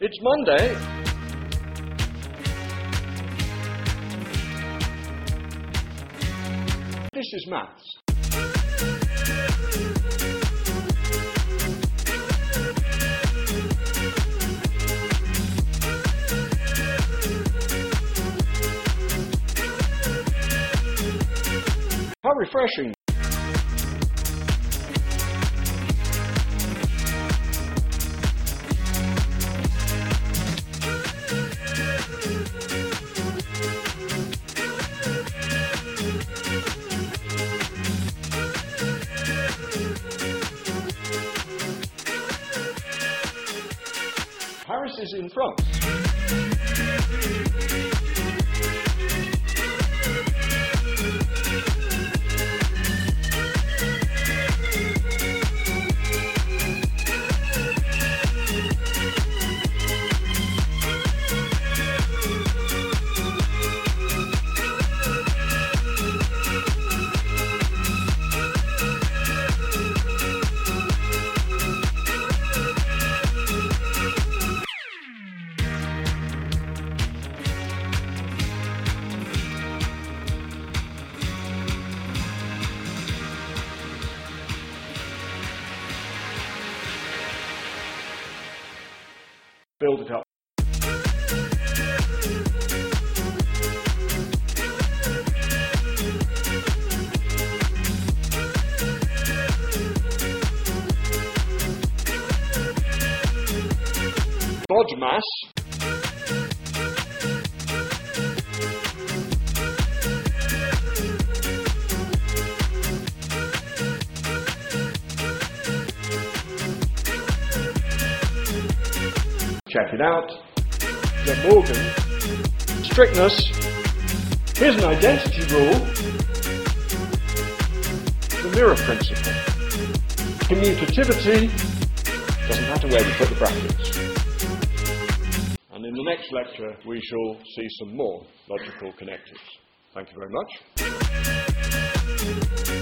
It's Monday. This is maths. How refreshing. Paris is in France. Build it up. BODMAS. Check it out. De Morgan. Strictness. Here's an identity rule. The mirror principle. Commutativity. Doesn't matter where we put the brackets. And in the next lecture, we shall see some more logical connectors. Thank you very much.